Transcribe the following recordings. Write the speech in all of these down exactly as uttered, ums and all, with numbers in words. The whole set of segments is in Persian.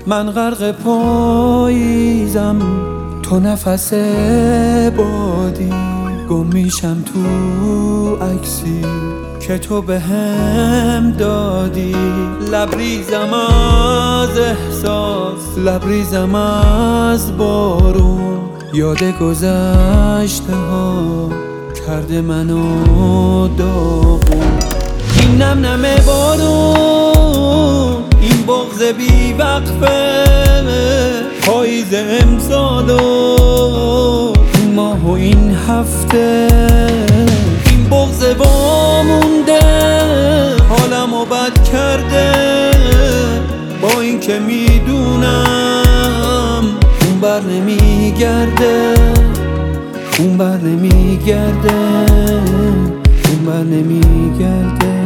من غرق پاییزم، تو نفس بادی، گم میشم تو عکسی که تو به هم دادی. لبریزم از احساس، لبریزم از بارون، یاد گذشته ها کرده منو داغون. این نم نم بارون، این بغض بی وقفه، پاییز امسالو، این ماه و این هفته، این بغض وامونده حالمو بد کرده. با این که میدونم اون بر نمیگرده، اون بر نمیگرده، اون بر نمیگرده.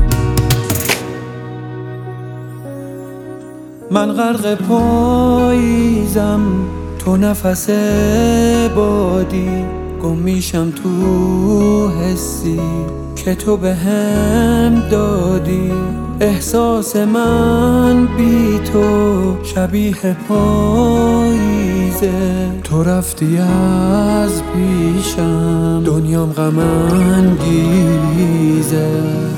من غرق پاییزم، تو نفس بادی، گم میشم تو حسی که تو به هم دادی. احساس من بی تو شبیه پاییزه، تو رفتی از پیشم، دنیام غم انگیزه.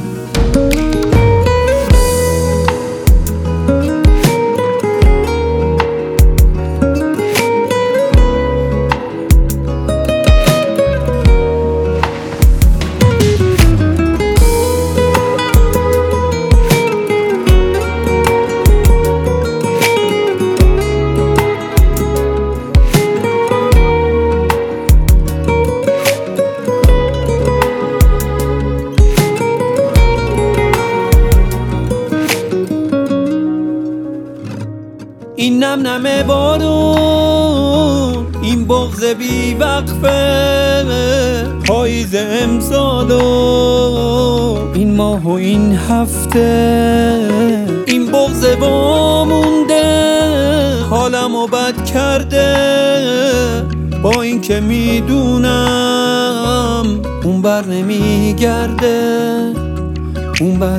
این نم نم بارون، این بغض بی وقفه، پاییز امسالو، این ماه و این هفته، این بغض وامونده حالمو بد کرده. با این که میدونم اون بر نمیگرده، اون بر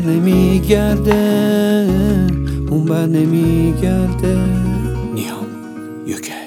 نمیگرده، اون بر نمیگرده. نیام یوکه